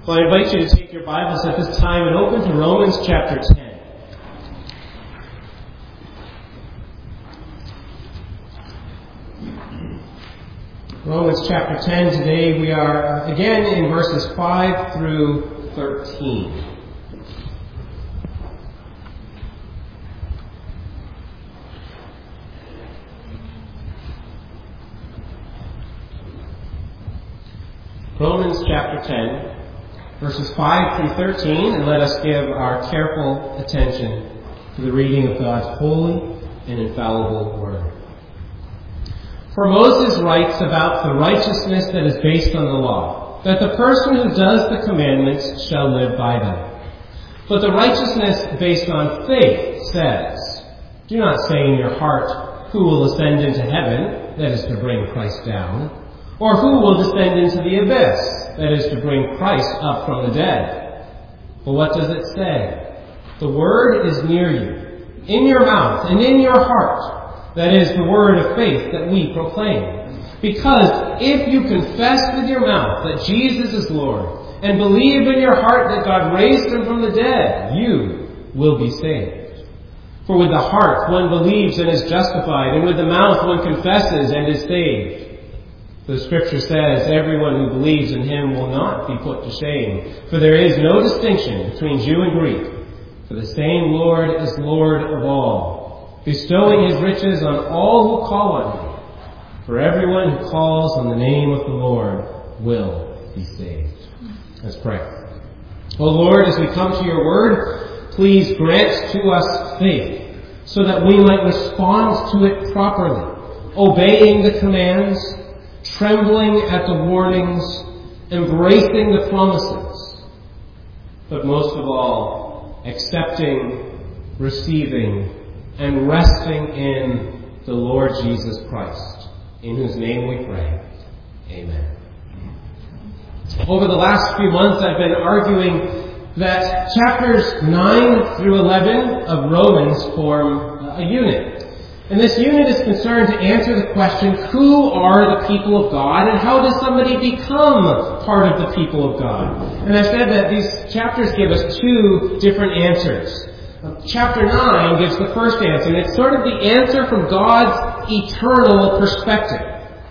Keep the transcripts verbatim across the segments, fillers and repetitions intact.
Well, I invite you to take your Bibles at this time and open to Romans chapter ten. Romans chapter ten, today we are again in verses five through thirteen. Romans chapter ten. Verses five through thirteen, and let us give our careful attention to the reading of God's holy and infallible word. For Moses writes about the righteousness that is based on the law, that the person who does the commandments shall live by them. But the righteousness based on faith says, do not say in your heart, who will ascend into heaven, that is to bring Christ down, or who will descend into the abyss, that is to bring Christ up from the dead. But what does it say? The word is near you, in your mouth and in your heart. That is the word of faith that we proclaim. Because if you confess with your mouth that Jesus is Lord, and believe in your heart that God raised him from the dead, you will be saved. For with the heart one believes and is justified, and with the mouth one confesses and is saved. The Scripture says, everyone who believes in him will not be put to shame, for there is no distinction between Jew and Greek, for the same Lord is Lord of all, bestowing his riches on all who call on him. For everyone who calls on the name of the Lord will be saved. Let's pray. O Lord, as we come to your word, please grant to us faith, so that we might respond to it properly, obeying the commands, trembling at the warnings, embracing the promises, but most of all, accepting, receiving, and resting in the Lord Jesus Christ, in whose name we pray. Amen. Over the last few months, I've been arguing that chapters nine through eleven of Romans form a unit. And this unit is concerned to answer the question, who are the people of God, and how does somebody become part of the people of God? And I said that these chapters give us two different answers. Chapter nine gives the first answer, and it's sort of the answer from God's eternal perspective.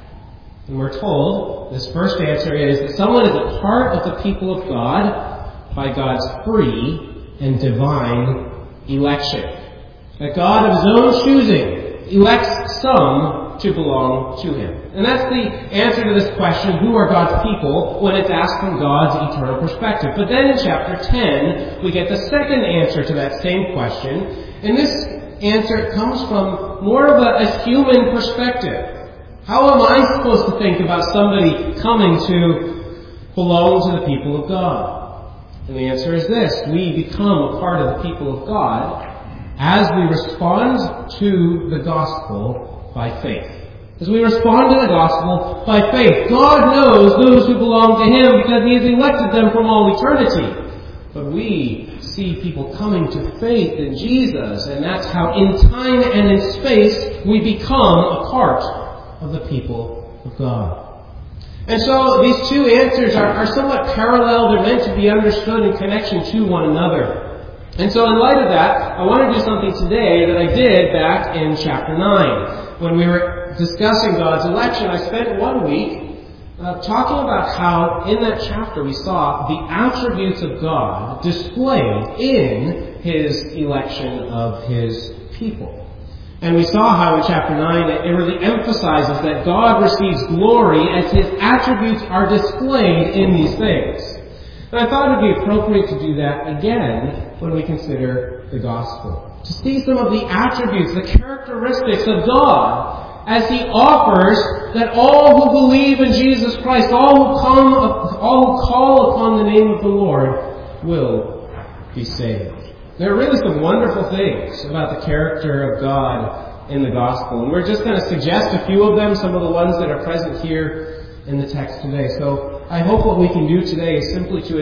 And we're told this first answer is that someone is a part of the people of God by God's free and divine election. That God of his own choosing elects some to belong to him. And that's the answer to this question, who are God's people, when it's asked from God's eternal perspective. But then in chapter ten, we get the second answer to that same question. And this answer comes from more of a, a human perspective. How am I supposed to think about somebody coming to belong to the people of God? And the answer is this: we become a part of the people of God as we respond to the gospel by faith. As we respond to the gospel by faith. God knows those who belong to him because he has elected them from all eternity. But we see people coming to faith in Jesus, and that's how in time and in space we become a part of the people of God. And so these two answers are, are somewhat parallel. They're meant to be understood in connection to one another. And so in light of that, I want to do something today that I did back in chapter nine. When we were discussing God's election, I spent one week uh, talking about how in that chapter we saw the attributes of God displayed in his election of his people. And we saw how in chapter nine it really emphasizes that God receives glory as his attributes are displayed in these things. And I thought it would be appropriate to do that again when we consider the gospel. To see some of the attributes, the characteristics of God as he offers that all who believe in Jesus Christ, all who come, all who call upon the name of the Lord will be saved. There are really some wonderful things about the character of God in the gospel. And we're just going to suggest a few of them, some of the ones that are present here in the text today. So I hope what we can do today is simply to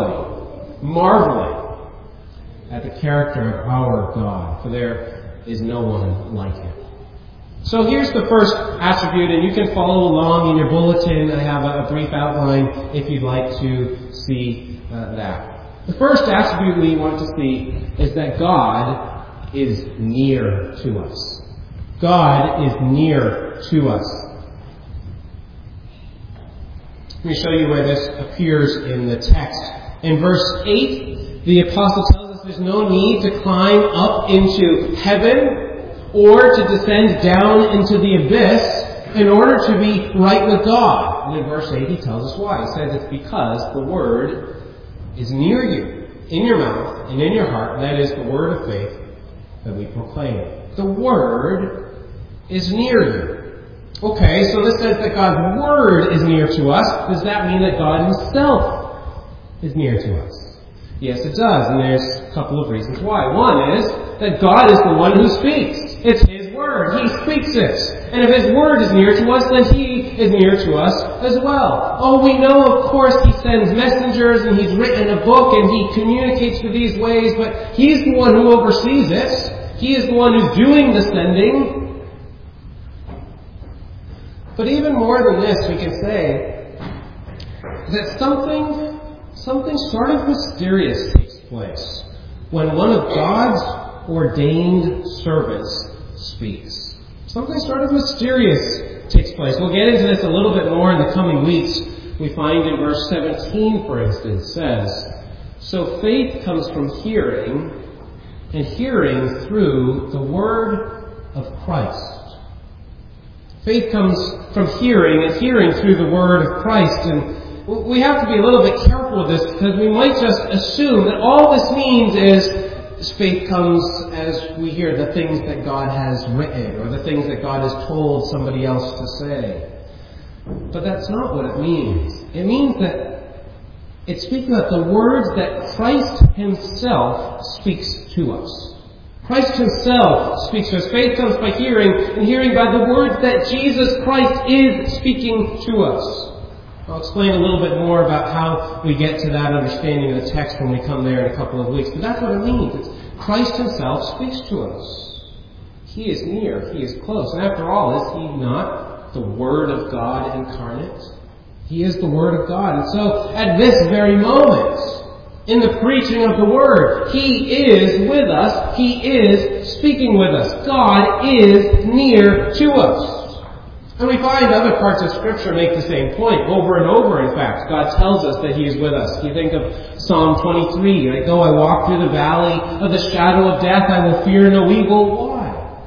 enjoy marveling at the character of our God, for there is no one like him. So here's the first attribute, and you can follow along in your bulletin. I have a brief outline if you'd like to see uh, that. The first attribute we want to see is that God is near to us. God is near to us. Let me show you where this appears in the text. In verse eight, the apostle tells us there's no need to climb up into heaven or to descend down into the abyss in order to be right with God. And in verse eight, he tells us why. He says it's because the Word is near you, in your mouth and in your heart, and that is the word of faith that we proclaim. The Word is near you. Okay, so this says that God's Word is near to us. Does that mean that God Himself is near to us? Yes, it does, and there's a couple of reasons why. One is that God is the one who speaks. It's His Word. He speaks it. And if His Word is near to us, then He is near to us as well. Oh, we know, of course, He sends messengers and He's written a book and He communicates through these ways, but He's the one who oversees it. He is the one who's doing the sending. But even more than this, we can say that something, something sort of mysterious takes place when one of God's ordained servants speaks. Something sort of mysterious takes place. We'll get into this a little bit more in the coming weeks. We find in verse seventeen, for instance, says, "So faith comes from hearing, and hearing through the word of Christ." Faith comes from hearing, and hearing through the word of Christ. And we have to be a little bit careful with this, because we might just assume that all this means is faith comes as we hear the things that God has written, or the things that God has told somebody else to say. But that's not what it means. It means that it's speaking of the words that Christ Himself speaks to us. Christ Himself speaks to us. Faith comes by hearing, and hearing by the words that Jesus Christ is speaking to us. I'll explain a little bit more about how we get to that understanding of the text when we come there in a couple of weeks. But that's what it means. It's Christ Himself speaks to us. He is near. He is close. And after all, is He not the Word of God incarnate? He is the Word of God. And so, at this very moment, in the preaching of the Word, He is with us. He is speaking with us. God is near to us. And we find other parts of Scripture make the same point. Over and over, in fact, God tells us that He is with us. You think of Psalm twenty-three. Right? Though I walk through the valley of the shadow of death, I will fear no evil. Why?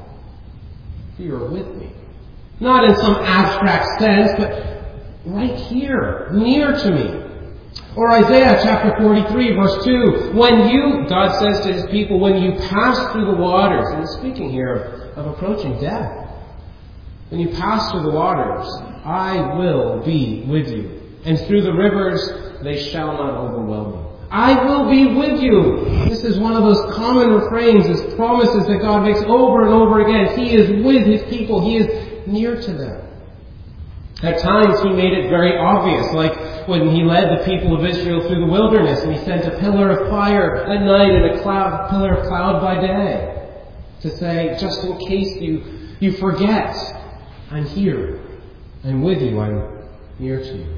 For You are with me. Not in some abstract sense, but right here, near to me. Or Isaiah chapter forty-three, verse two. When you, God says to His people, when you pass through the waters, and He's speaking here of, of approaching death. When you pass through the waters, I will be with you. And through the rivers, they shall not overwhelm you. I will be with you. This is one of those common refrains, these promises that God makes over and over again. He is with His people. He is near to them. At times, He made it very obvious, like when He led the people of Israel through the wilderness, and He sent a pillar of fire at night and a cloud, pillar of cloud by day, to say, just in case you, you forget, I'm here. I'm with you. I'm near to you.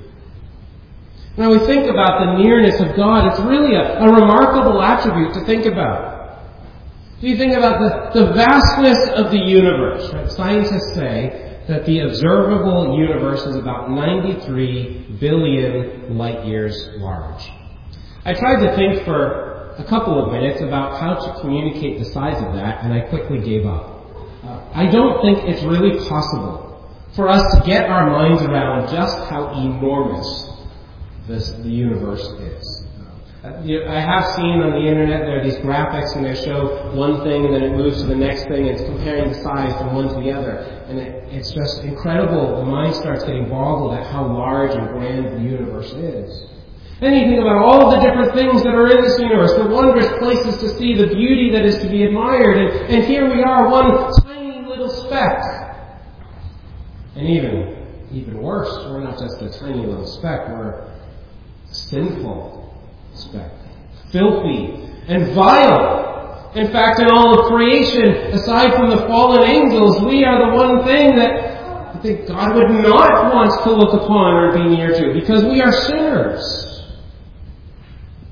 Now we think about the nearness of God. It's really a, a remarkable attribute to think about. If you think about the, the vastness of the universe, right? Scientists say that the observable universe is about ninety-three billion light years large. I tried to think for a couple of minutes about how to communicate the size of that, and I quickly gave up. I don't think it's really possible for us to get our minds around just how enormous this, the universe is. Uh, you, I have seen on the internet there are these graphics and they show one thing and then it moves to the next thing and it's comparing the size from one to the other. And it, it's just incredible. The mind starts getting boggled at how large and grand the universe is. Then you think about all the different things that are in this universe, the wondrous places to see, the beauty that is to be admired. And, and here we are, one tiny little speck. And even, even worse, we're not just a tiny little speck, we're a sinful speck. Filthy and vile. In fact, in all of creation, aside from the fallen angels, we are the one thing that I think God would not want to look upon or be near to, because we are sinners.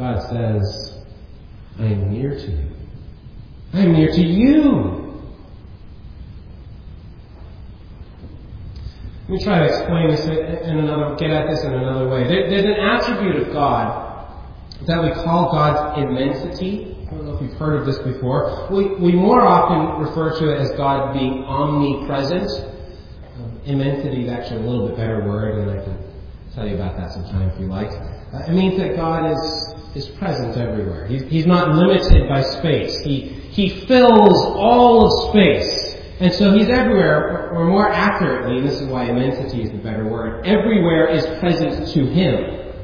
God says, I am near to you. I am near to you. Let me try to explain this in another, get at this in another way. There, there's an attribute of God that we call God's immensity. I don't know if you've heard of this before. We, we more often refer to it as God being omnipresent. Um, immensity is actually a little bit better word, and I can tell you about that sometime if you like. Uh, it means that God is is present everywhere. He's, he's not limited by space. He he fills all of space. And so he's everywhere, or more accurately, and this is why immensity is the better word, everywhere is present to him.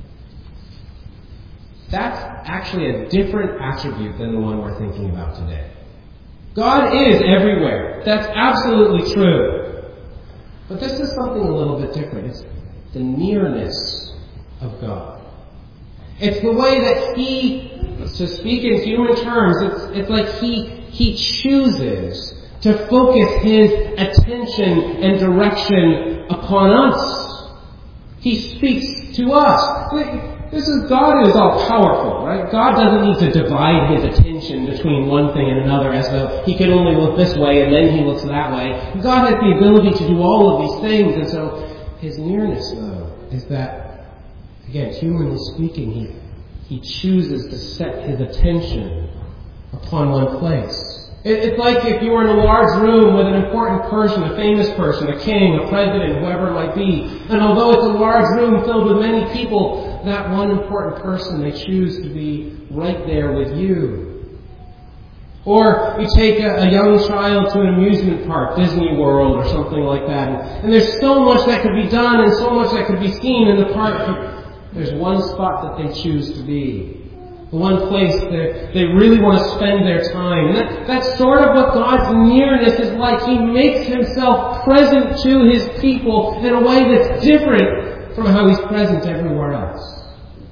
That's actually a different attribute than the one we're thinking about today. God is everywhere. That's absolutely true. But this is something a little bit different. It's the nearness of God. It's the way that he, to speak in human terms, it's, it's like he, he chooses to focus his attention and direction upon us. He speaks to us. This is God who is all powerful, right? God doesn't need to divide his attention between one thing and another as though he can only look this way and then he looks that way. God has the ability to do all of these things, and so his nearness, though, is that, again, humanly speaking, he, he chooses to set his attention upon one place. It's like if you were in a large room with an important person, a famous person, a king, a president, whoever it might be. And although it's a large room filled with many people, that one important person, they choose to be right there with you. Or you take a, a young child to an amusement park, Disney World or something like that. And, and there's so much that could be done and so much that could be seen in the park. But there's one spot that they choose to be. The one place that they really want to spend their time. And that, that's sort of what God's nearness is like. He makes himself present to his people in a way that's different from how he's present everywhere else.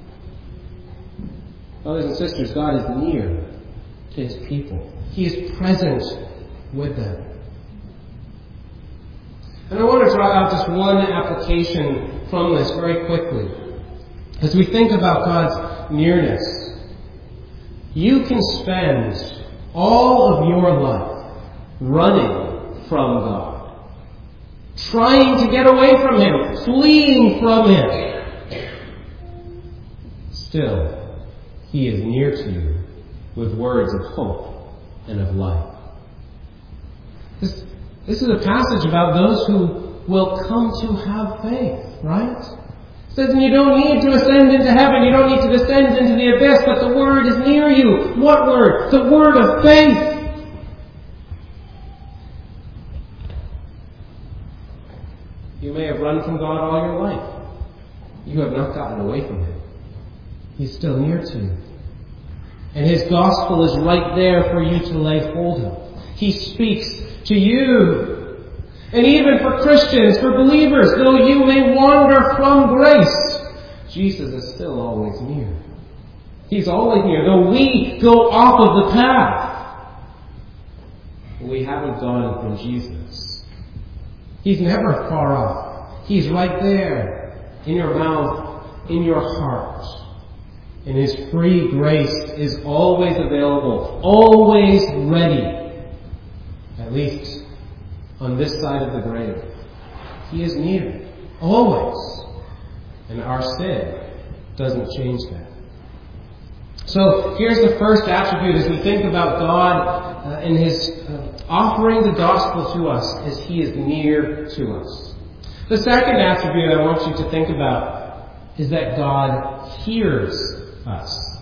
Brothers and sisters, God is near to his people. He is present with them. And I want to draw out just one application from this very quickly. As we think about God's nearness, you can spend all of your life running from God, trying to get away from him, fleeing from him. Still, he is near to you with words of hope and of life. This, this is a passage about those who will come to have faith, right? It says, you don't need to ascend into heaven, you don't need to descend into the abyss, but the word is near you. What word? The word of faith. You may have run from God all your life. You have not gotten away from him. He's still near to you. And his gospel is right there for you to lay hold of. He speaks to you. And even for Christians, for believers, though you may wander from grace, Jesus is still always near. He's always near. Though we go off of the path, we haven't gone from Jesus. He's never far off. He's right there, in your mouth, in your heart. And his free grace is always available, always ready, at least on this side of the grave. He is near, always. And our sin doesn't change that. So here's the first attribute as we think about God uh, and his uh, offering the gospel to us, is he is near to us. The second attribute I want you to think about is that God hears us.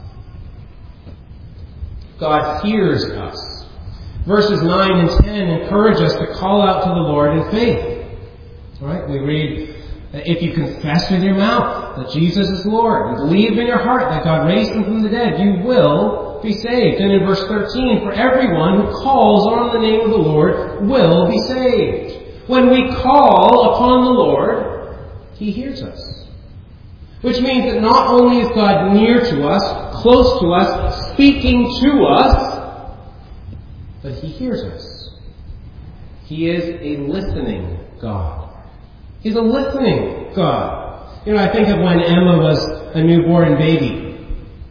God hears us. Verses nine and ten encourage us to call out to the Lord in faith. Right? We read, if you confess with your mouth that Jesus is Lord and believe in your heart that God raised him from the dead, you will be saved. And in verse thirteen, for everyone who calls on the name of the Lord will be saved. When we call upon the Lord, he hears us. Which means that not only is God near to us, close to us, speaking to us, but he hears us. He is a listening God. He's a listening God. You know, I think of when Emma was a newborn baby.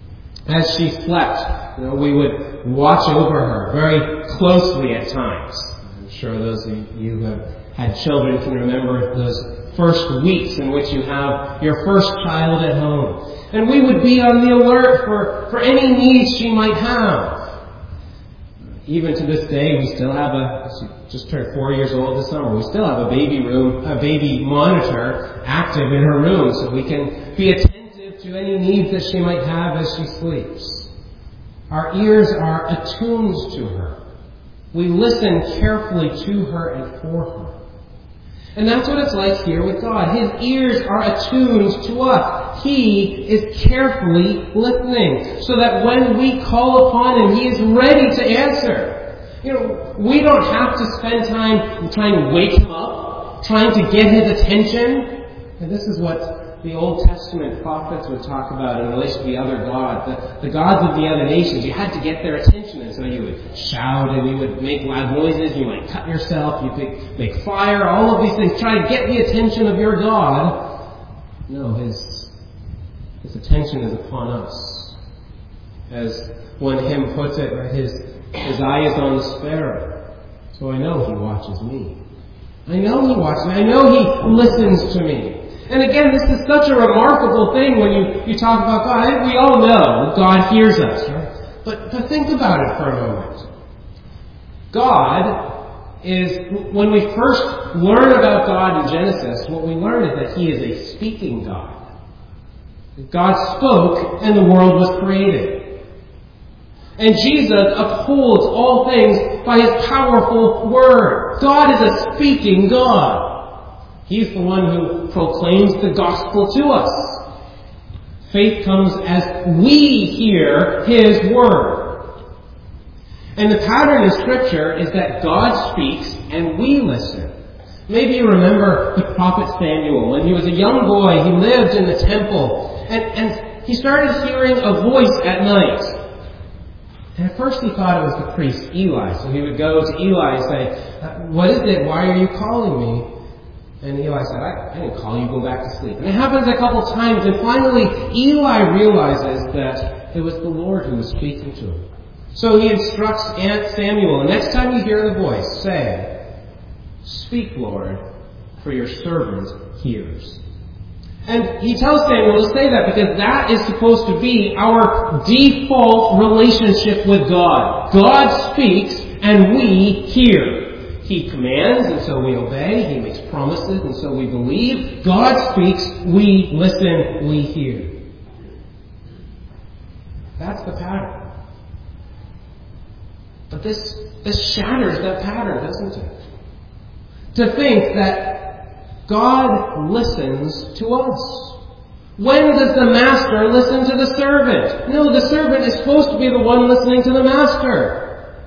As she slept, you know, we would watch over her very closely at times. I'm sure those of you who have had children can remember those first weeks in which you have your first child at home. And we would be on the alert for, for any needs she might have. Even to this day, we still have a, she just turned four years old this summer, we still have a baby room, a baby monitor active in her room so we can be attentive to any needs that she might have as she sleeps. Our ears are attuned to her. We listen carefully to her and for her. And that's what it's like here with God. His ears are attuned to us. He is carefully listening so that when we call upon Him, He is ready to answer. You know, we don't have to spend time trying to wake Him up, trying to get His attention. And this is what the Old Testament prophets would talk about in relation to the other gods. The, the gods of the other nations, you had to get their attention, and so you would shout and you would make loud noises, you might cut yourself, you could make fire, all of these things, try to get the attention of your God. No, His, His attention is upon us. As one hymn puts it, right, his, his eye is on the sparrow, so I know He watches me. I know He watches me. I know He listens to me. And again, this is such a remarkable thing when you, you talk about God. I think we all know God hears us, right? But, but think about it for a moment. God is, when we first learn about God in Genesis, what we learn is that He is a speaking God. God spoke and the world was created. And Jesus upholds all things by His powerful word. God is a speaking God. He's the one who proclaims the gospel to us. Faith comes as we hear His word. And the pattern in Scripture is that God speaks and we listen. Maybe you remember the prophet Samuel. When he was a young boy, he lived in the temple. And, and he started hearing a voice at night. And at first he thought it was the priest Eli. So he would go to Eli and say, "What is it? Why are you calling me?" And Eli said, I, I didn't call you, go back to sleep. And it happens a couple times, and finally Eli realizes that it was the Lord who was speaking to him. So he instructs Aunt Samuel, the next time you hear the voice, say, "Speak, Lord, for your servant hears." And he tells Samuel to say that because that is supposed to be our default relationship with God. God speaks and we hear. He commands, and so we obey. He makes promises, and so we believe. God speaks, we listen, we hear. That's the pattern. But this, this shatters that pattern, doesn't it? To think that God listens to us. When does the master listen to the servant? No, the servant is supposed to be the one listening to the master.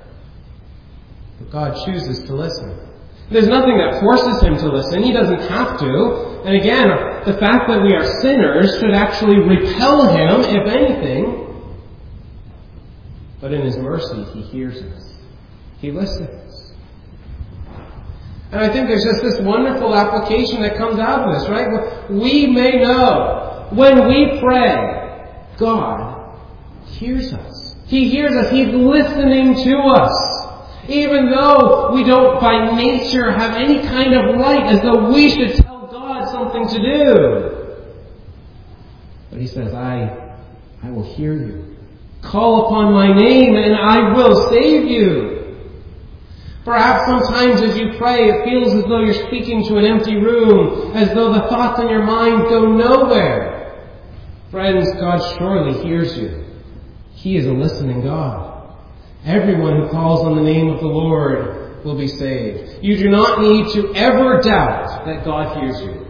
God chooses to listen. There's nothing that forces Him to listen. He doesn't have to. And again, the fact that we are sinners should actually repel Him, if anything. But in His mercy, He hears us. He listens. And I think there's just this wonderful application that comes out of this, right? We may know when we pray, God hears us. He hears us. He's listening to us. Even though we don't by nature have any kind of right, as though we should tell God something to do. But He says, I, I will hear you. Call upon my name and I will save you. Perhaps sometimes as you pray, it feels as though you're speaking to an empty room, as though the thoughts in your mind go nowhere. Friends, God surely hears you. He is a listening God. Everyone who calls on the name of the Lord will be saved. You do not need to ever doubt that God hears you.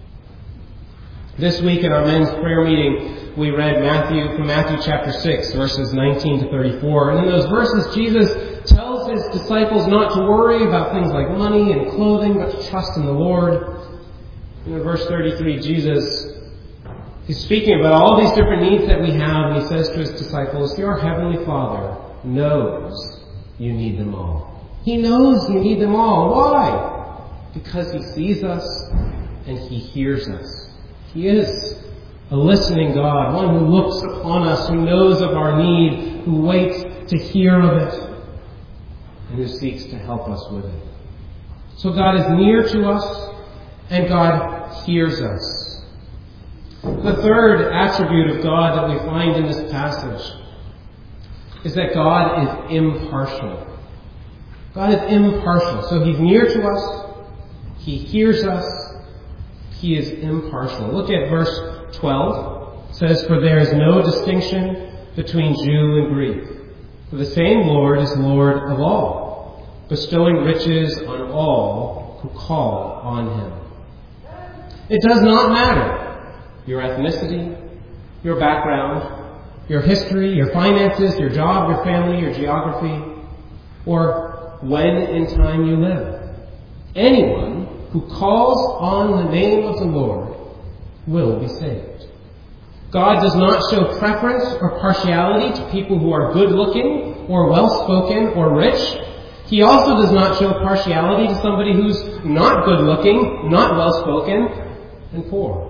This week in our men's prayer meeting, we read Matthew from Matthew chapter six, verses nineteen to thirty-four. And in those verses, Jesus tells His disciples not to worry about things like money and clothing, but to trust in the Lord. In verse thirty-three, Jesus He's speaking about all these different needs that we have, and He says to His disciples, "Your heavenly Father knows you need them all." He knows you need them all. Why? Because He sees us and He hears us. He is a listening God, one who looks upon us, who knows of our need, who waits to hear of it, and who seeks to help us with it. So God is near to us, and God hears us. The third attribute of God that we find in this passage is that God is impartial. God is impartial. So He's near to us, He hears us, He is impartial. Look at verse twelve. It says, "For there is no distinction between Jew and Greek. For the same Lord is Lord of all, bestowing riches on all who call on Him." It does not matter your ethnicity, your background, your history, your finances, your job, your family, your geography, or when in time you live. Anyone who calls on the name of the Lord will be saved. God does not show preference or partiality to people who are good-looking or well-spoken or rich. He also does not show partiality to somebody who's not good-looking, not well-spoken, and poor.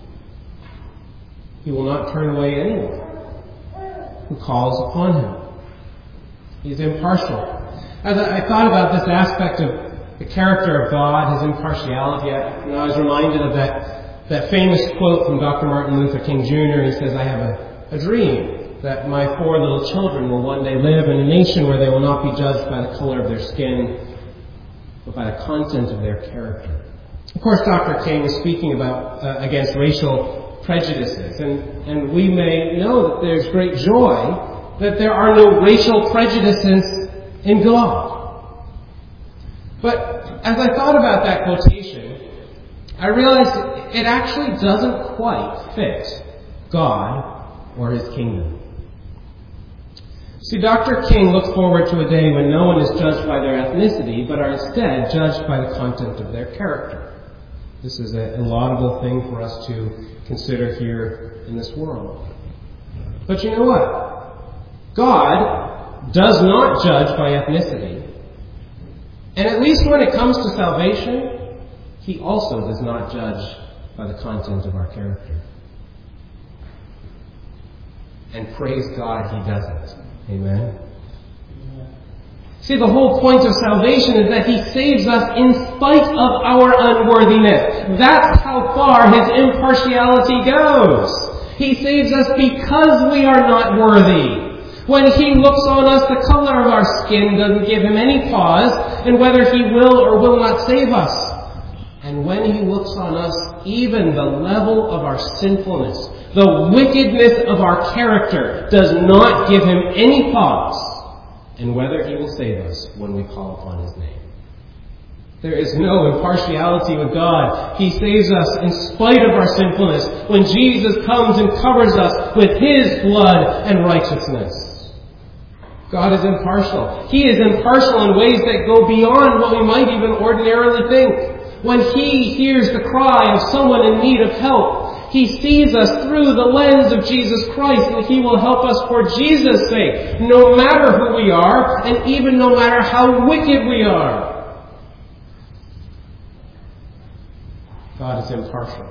He will not turn away anyone who calls upon Him. He's impartial. As I thought about this aspect of the character of God, His impartiality, I, you know, I was reminded of that, that famous quote from Doctor Martin Luther King Junior He says, "I have a, a dream that my four little children will one day live in a nation where they will not be judged by the color of their skin, but by the content of their character." Of course, Doctor King is speaking about uh, against racial prejudices, and, and we may know that there's great joy that there are no racial prejudices in God. But as I thought about that quotation, I realized it actually doesn't quite fit God or His kingdom. See, Doctor King looks forward to a day when no one is judged by their ethnicity, but are instead judged by the content of their character. This is a laudable thing for us to consider here in this world. But you know what? God does not judge by ethnicity. And at least when it comes to salvation, He also does not judge by the content of our character. And praise God, He doesn't. Amen? See, the whole point of salvation is that He saves us in spite of our unworthiness. That's how far His impartiality goes. He saves us because we are not worthy. When He looks on us, the color of our skin doesn't give Him any pause, and whether He will or will not save us. And when He looks on us, even the level of our sinfulness, the wickedness of our character, does not give Him any pause. And whether He will save us when we call upon His name. There is no impartiality with God. He saves us in spite of our sinfulness when Jesus comes and covers us with His blood and righteousness. God is impartial. He is impartial in ways that go beyond what we might even ordinarily think. When He hears the cry of someone in need of help, He sees us through the lens of Jesus Christ, and He will help us for Jesus' sake, no matter who we are, and even no matter how wicked we are. God is impartial.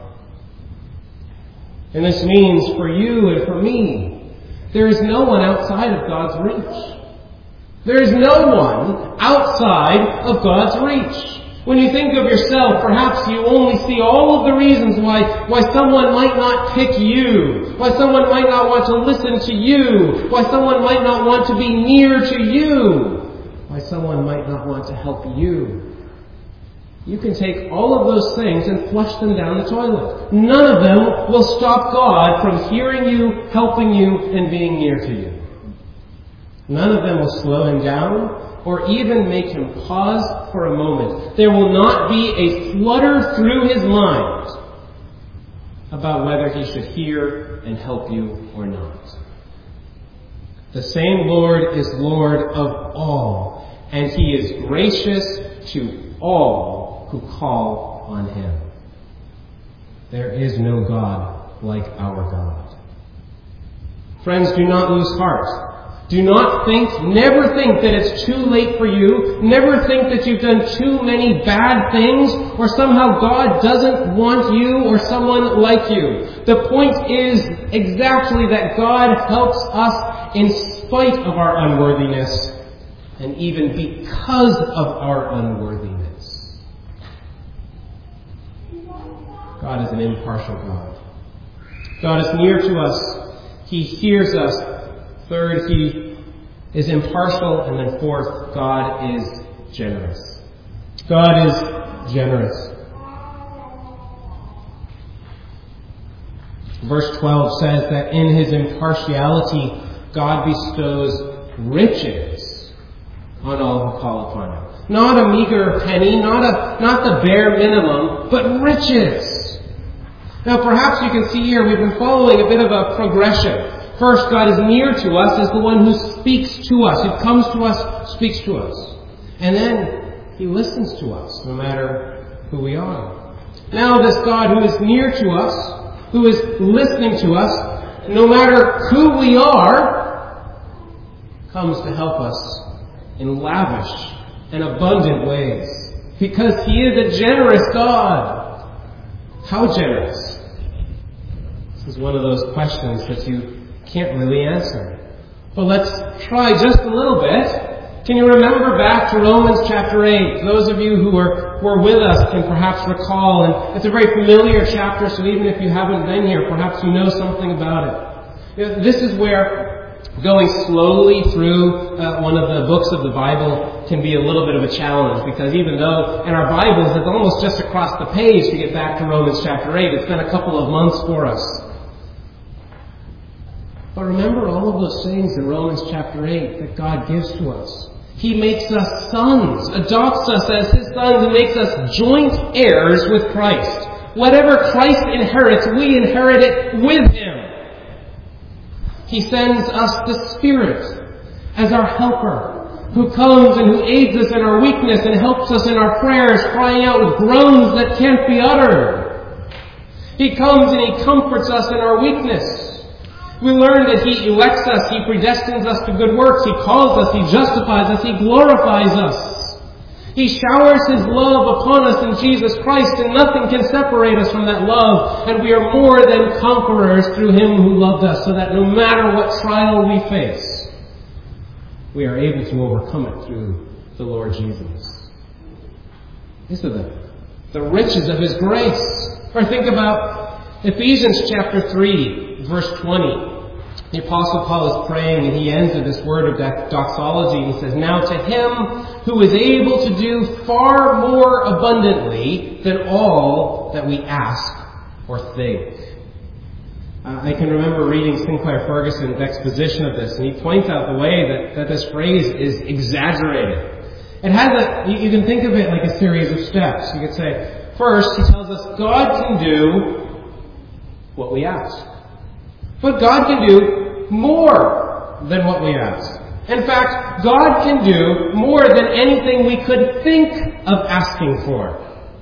And this means for you and for me, there is no one outside of God's reach. There is no one outside of God's reach. When you think of yourself, perhaps you only see all of the reasons why, why someone might not pick you, why someone might not want to listen to you, why someone might not want to be near to you, why someone might not want to help you. You can take all of those things and flush them down the toilet. None of them will stop God from hearing you, helping you, and being near to you. None of them will slow Him down or even make Him pause for a moment. There will not be a flutter through His mind about whether He should hear and help you or not. The same Lord is Lord of all, and He is gracious to all who call on Him. There is no God like our God. Friends, do not lose heart. Do not think, never think that it's too late for you. Never think that you've done too many bad things or somehow God doesn't want you or someone like you. The point is exactly that God helps us in spite of our unworthiness and even because of our unworthiness. God is an impartial God. God is near to us. He hears us. Third, He is impartial. And then fourth, God is generous. God is generous. Verse twelve says that in His impartiality, God bestows riches on all who call upon Him. Not a meager penny, not a not the bare minimum, but riches. Now perhaps you can see here we've been following a bit of a progression. First, God is near to us as the one who speaks to us, who comes to us, speaks to us. And then He listens to us, no matter who we are. Now this God who is near to us, who is listening to us, no matter who we are, comes to help us in lavish and abundant ways. Because He is a generous God. How generous? This is one of those questions that you can't really answer. But let's try just a little bit. Can you remember back to Romans chapter eight? Those of you who were, were with us can perhaps recall, and it's a very familiar chapter, so even if you haven't been here, perhaps you know something about it. You know, this is where going slowly through uh, one of the books of the Bible can be a little bit of a challenge, because even though in our Bibles it's almost just across the page to get back to Romans chapter eight, it's been a couple of months for us. But remember all of those things in Romans chapter eight that God gives to us. He makes us sons, adopts us as His sons, and makes us joint heirs with Christ. Whatever Christ inherits, we inherit it with Him. He sends us the Spirit as our helper, who comes and who aids us in our weakness and helps us in our prayers, crying out with groans that can't be uttered. He comes and He comforts us in our weakness. We learn that He elects us, He predestines us to good works, He calls us, He justifies us, He glorifies us. He showers His love upon us in Jesus Christ, and nothing can separate us from that love. And we are more than conquerors through Him who loved us, so that no matter what trial we face, we are able to overcome it through the Lord Jesus. These are the, the riches of His grace. Or think about Ephesians chapter three, verse twenty. The Apostle Paul is praying, and he ends with this word of doxology, and he says, "Now to Him who is able to do far more abundantly than all that we ask or think." Uh, I can remember reading Sinclair Ferguson's exposition of this, and he points out the way that, that this phrase is exaggerated. It has a, you, you can think of it like a series of steps. You could say, first, he tells us God can do what we ask. But God can do more than what we ask. In fact, God can do more than anything we could think of asking for.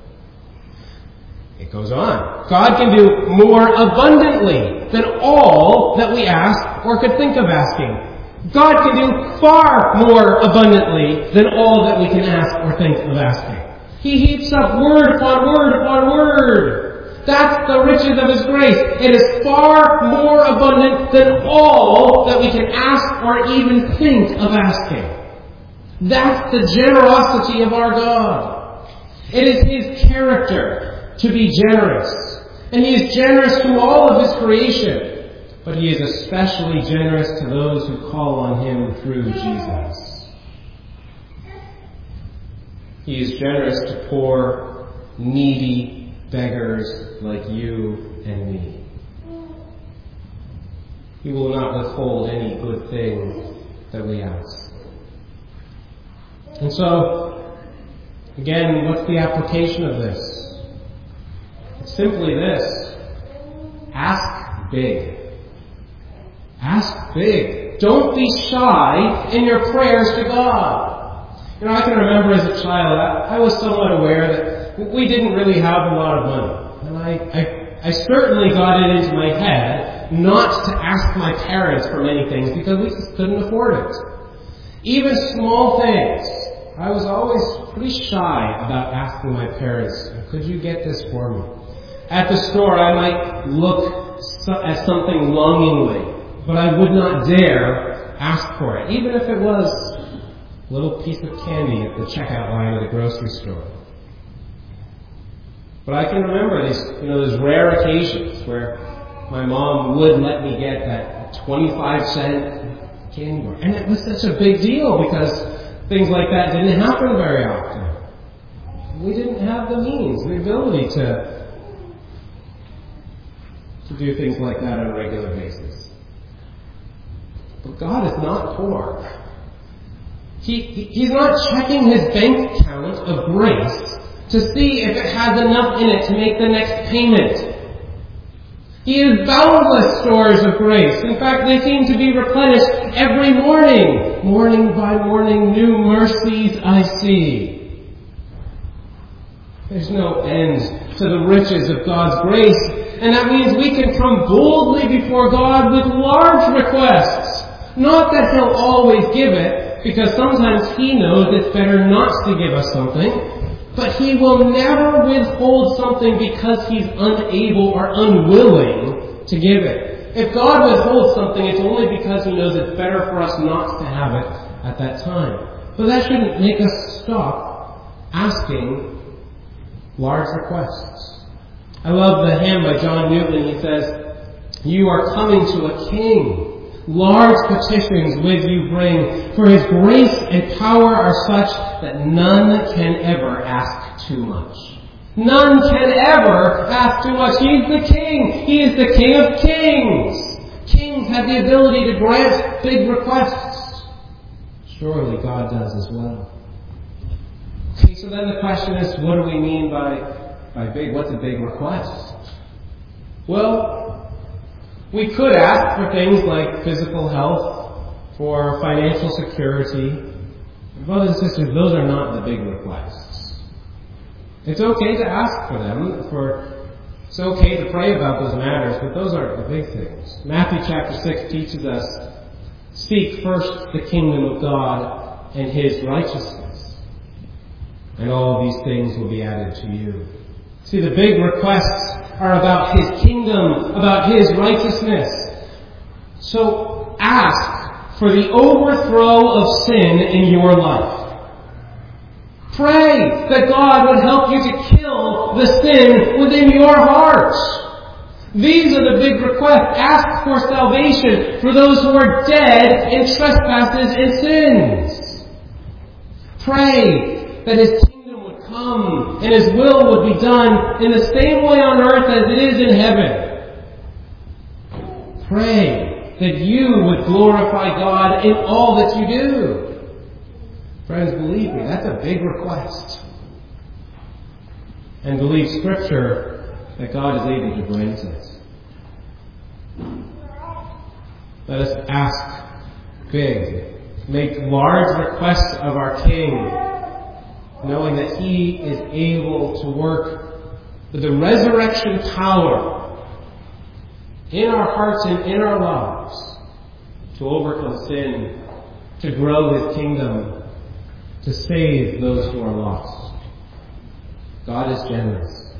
It goes on. God can do more abundantly than all that we ask or could think of asking. God can do far more abundantly than all that we can ask or think of asking. He heaps up word upon word upon word. That's the riches of His grace. It is far more abundant than all that we can ask or even think of asking. That's the generosity of our God. It is His character to be generous. And He is generous to all of His creation. But He is especially generous to those who call on Him through Jesus. He is generous to poor, needy beggars like you and me. He will not withhold any good thing that we ask. And so, again, what's the application of this? It's simply this. Ask big. Ask big. Don't be shy in your prayers to God. You know, I can remember as a child, I, I was somewhat aware that we didn't really have a lot of money. And I, I, I certainly got it into my head not to ask my parents for many things because we just couldn't afford it. Even small things. I was always pretty shy about asking my parents, could you get this for me? At the store, I might look at something longingly, but I would not dare ask for it, even if it was a little piece of candy at the checkout line at a grocery store. But I can remember these, you know, those rare occasions where my mom would let me get that twenty-five cent candy bar. And it was such a big deal because things like that didn't happen very often. We didn't have the means, the ability to, to do things like that on a regular basis. But God is not poor. He, he, he's not checking his bank account of grace to see if it has enough in it to make the next payment. He has boundless stores of grace. In fact, they seem to be replenished every morning. Morning by morning, new mercies I see. There's no end to the riches of God's grace. And that means we can come boldly before God with large requests. Not that he'll always give it, because sometimes he knows it's better not to give us something. But he will never withhold something because he's unable or unwilling to give it. If God withholds something, it's only because he knows it's better for us not to have it at that time. But that shouldn't make us stop asking large requests. I love the hymn by John Newton. He says, "You are coming to a king. Large petitions with you bring, for his grace and power are such that none can ever ask too much." None can ever ask too much. He's the king. He is the king of kings. Kings have the ability to grant big requests. Surely God does as well. Okay, so then the question is, what do we mean by, by big? What's a big request? Well, we could ask for things like physical health, for financial security. Brothers and sisters, those are not the big requests. It's okay to ask for them, for it's okay to pray about those matters, but those aren't the big things. Matthew chapter six teaches us, seek first the kingdom of God and his righteousness, and all these things will be added to you. See, the big requests are about his kingdom, about his righteousness. So ask for the overthrow of sin in your life. Pray that God would help you to kill the sin within your heart. These are the big requests. Ask for salvation for those who are dead in trespasses and sins. Pray that his kingdom would come and his will would be done in the same way on earth as it is in heaven. Pray that you would glorify God in all that you do. Friends, believe me, that's a big request. And believe Scripture that God is able to grant it. Let us ask big. Make large requests of our King, knowing that he is able to work with the resurrection power in our hearts and in our lives to overcome sin, to grow his kingdom, to save those who are lost. God is generous.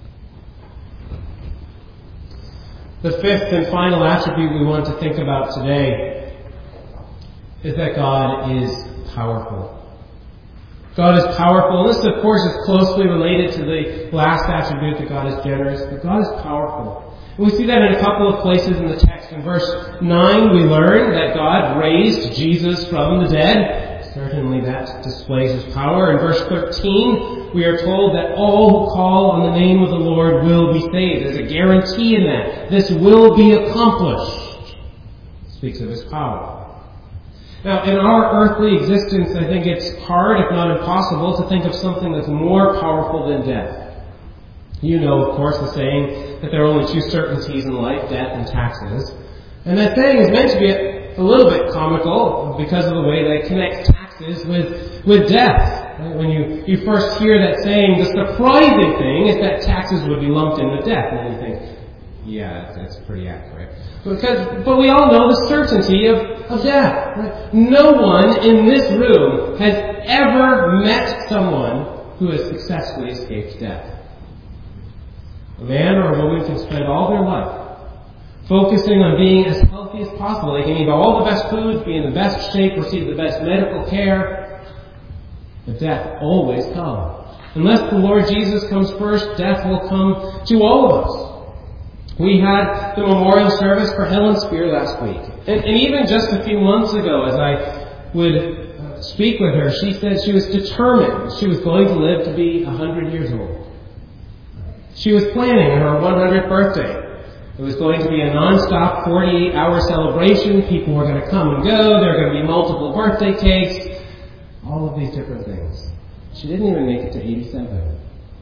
The fifth and final attribute we want to think about today is that God is powerful. God is powerful. And this, of course, is closely related to the last attribute that God is generous, but God is powerful. And we see that in a couple of places in the text. In verse nine, we learn that God raised Jesus from the dead. Certainly that displays his power. In verse thirteen, we are told that all who call on the name of the Lord will be saved. There's a guarantee in that. This will be accomplished. It speaks of his power. Now, in our earthly existence, I think it's hard, if not impossible, to think of something that's more powerful than death. You know, of course, the saying that there are only two certainties in life, death and taxes. And that saying is meant to be a, a little bit comical because of the way they connect taxes with, with death. When you, you first hear that saying, the surprising thing is that taxes would be lumped in with death. And you think, Yeah, that's pretty accurate. Because, but we all know the certainty of, of death. Right? No one in this room has ever met someone who has successfully escaped death. A man or a woman can spend all their life focusing on being as healthy as possible. They can eat all the best foods, be in the best shape, receive the best medical care. But death always comes. Unless the Lord Jesus comes first, death will come to all of us. We had the memorial service for Helen Spear last week. And, and even just a few months ago, as I would uh, speak with her, she said she was determined she was going to live to be one hundred years old. She was planning her one hundredth birthday. It was going to be a non-stop forty-eight hour celebration. People were going to come and go. There were going to be multiple birthday cakes. All of these different things. She didn't even make it to eighty-seven.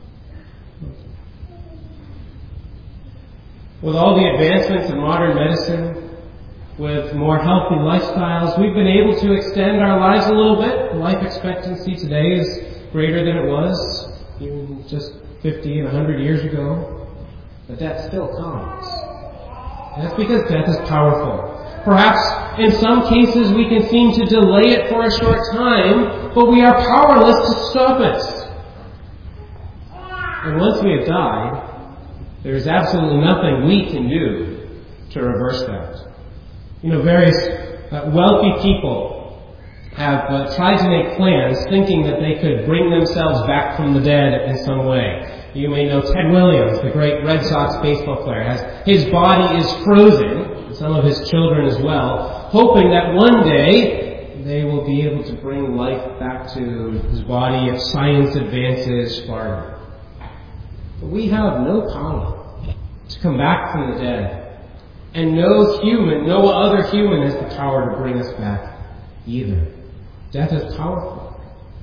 With all the advancements in modern medicine, with more healthy lifestyles, we've been able to extend our lives a little bit. Life expectancy today is greater than it was even just fifty and one hundred years ago. But death still comes. And that's because death is powerful. Perhaps in some cases we can seem to delay it for a short time, but we are powerless to stop it. And once we have died, there is absolutely nothing we can do to reverse that. You know, various uh, wealthy people have uh, tried to make plans thinking that they could bring themselves back from the dead in some way. You may know Ted Williams, the great Red Sox baseball player. Has, his body is frozen, some of his children as well, hoping that one day they will be able to bring life back to his body if science advances farther. But we have no power to come back from the dead. And no human, no other human has the power to bring us back either. Death is powerful.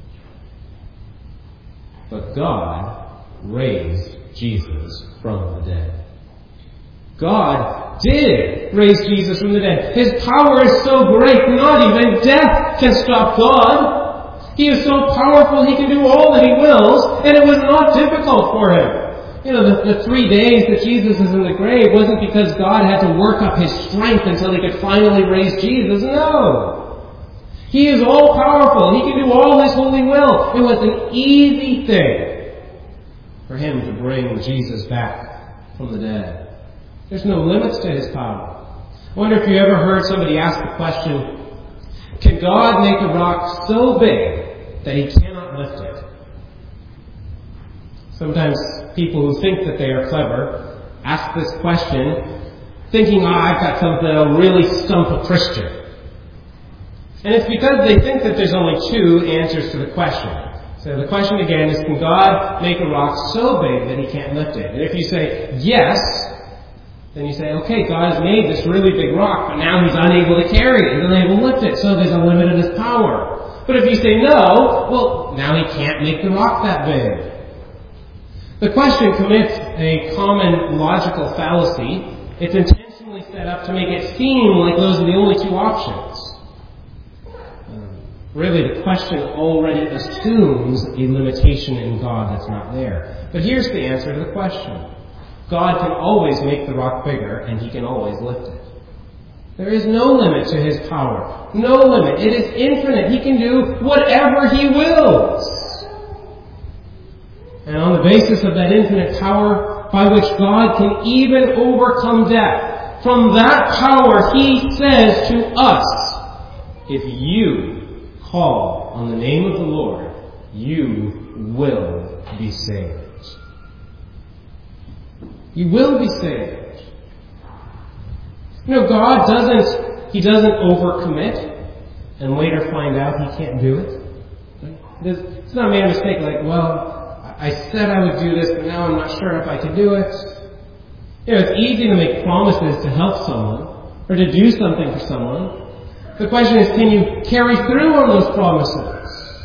But God raised Jesus from the dead. God did raise Jesus from the dead. His power is so great, not even death can stop God. He is so powerful, He can do all that He wills, and it was not difficult for Him. You know, the, the three days that Jesus is in the grave wasn't because God had to work up His strength until He could finally raise Jesus. No. He is all powerful. He can do all His holy will. It was an easy thing for Him to bring Jesus back from the dead. There's no limits to His power. I wonder if you ever heard somebody ask the question, can God make a rock so big that He cannot lift it? Sometimes people who think that they are clever ask this question thinking, oh, I've got something that'll really stump a Christian. And it's because they think that there's only two answers to the question. So the question again is, can God make a rock so big that He can't lift it? And if you say yes, then you say, okay, God has made this really big rock, but now He's unable to carry it, He's unable to lift it, so there's a limit in His power. But if you say no, well, now He can't make the rock that big. The question commits a common logical fallacy. It's intentionally set up to make it seem like those are the only two options. Really, the question already assumes a limitation in God that's not there. But here's the answer to the question. God can always make the rock bigger, and He can always lift it. There is no limit to His power. No limit. It is infinite. He can do whatever He wills. And on the basis of that infinite power by which God can even overcome death, from that power He says to us, if you call on the name of the Lord, you will be saved. You will be saved. You know, God doesn't, He doesn't overcommit and later find out He can't do it. It's not made a mistake like, well, I said I would do this, but now I'm not sure if I can do it. You know, it's easy to make promises to help someone or to do something for someone. The question is, can you carry through on those promises?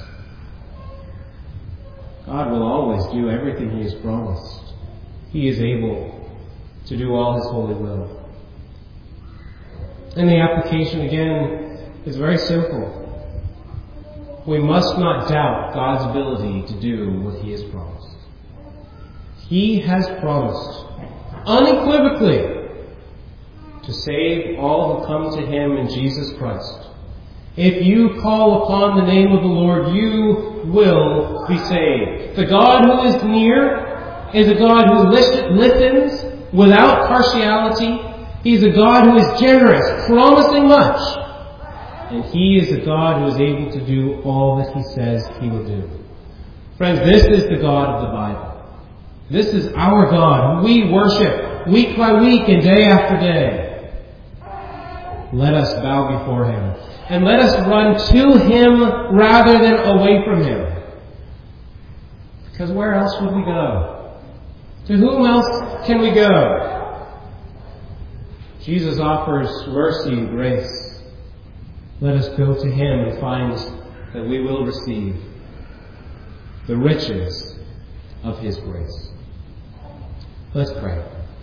God will always do everything He has promised. He is able to do all His holy will. And the application, again, is very simple. We must not doubt God's ability to do what He has promised. He has promised unequivocally to save all who come to him in Jesus Christ. If you call upon the name of the Lord, you will be saved. The God who is near is a God who listens without partiality. He's a God who is generous, promising much. And he is a God who is able to do all that he says he will do. Friends, this is the God of the Bible. This is our God, who we worship week by week and day after day. Let us bow before him. And let us run to him rather than away from him. Because where else would we go? To whom else can we go? Jesus offers mercy and grace. Let us go to him and find that we will receive the riches of his grace. Let's pray.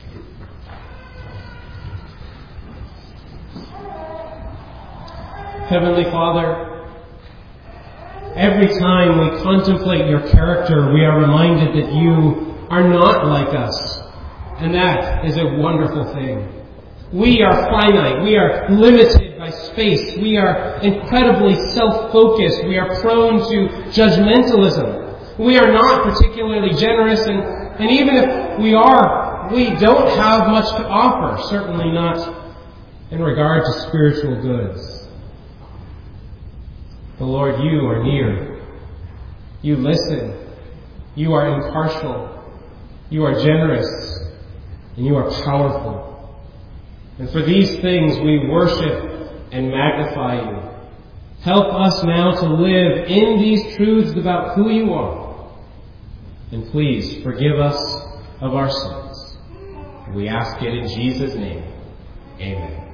Heavenly Father, every time we contemplate your character, we are reminded that you are not like us. And that is a wonderful thing. We are finite. We are limited by space. We are incredibly self-focused. We are prone to judgmentalism. We are not particularly generous, and, and even if we are, we don't have much to offer, certainly not in regard to spiritual goods. But Lord, you are near. You listen. You are impartial. You are generous. And you are powerful. And for these things we worship and magnify you. Help us now to live in these truths about who you are. And please forgive us of our sins. We ask it in Jesus' name. Amen.